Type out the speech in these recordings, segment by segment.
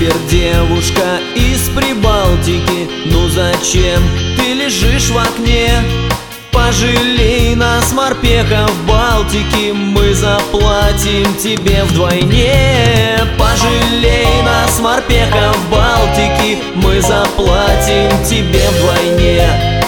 Теперь девушка из Прибалтики, ну зачем ты лежишь в окне? Пожалей нас, морпехов Балтики, мы заплатим тебе вдвойне. Пожалей нас, морпехов Балтики, мы заплатим тебе вдвойне.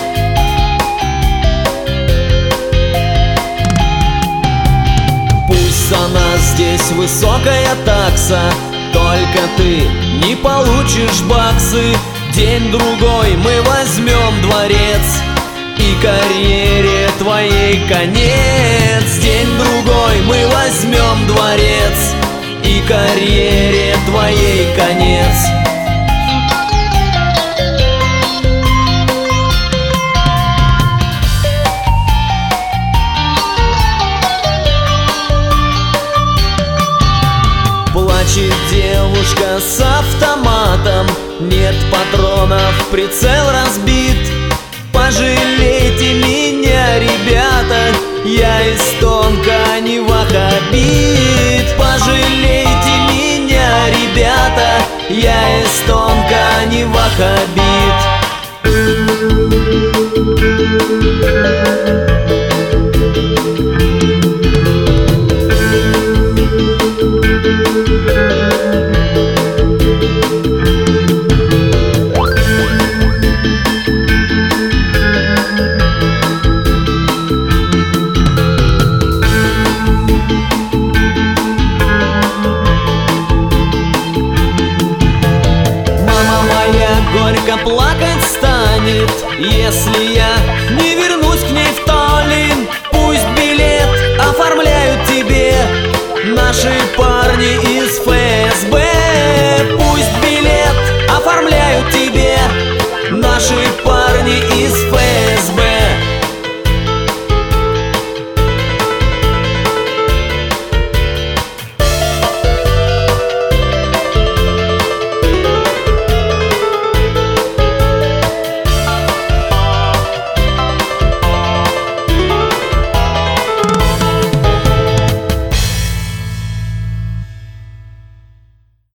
Пусть за нас здесь высокая такса, только ты не получишь баксы. День-другой мы возьмем дворец, и карьере твоей конец. День-другой мы возьмем дворец, и карьере твоей конец. Плачет девушка с автоматом, нет патронов, прицел разбит. Пожалейте меня, ребята, я из Тонка, не ваххабит. Пожалейте меня, ребята, я из Тонка, не ваххабит. Горько плакать станет, если я не вернусь к ней в Таллин. Пусть билет оформляют тебе наши парни из ФСБ. Пусть билет оформляют тебе наши парни из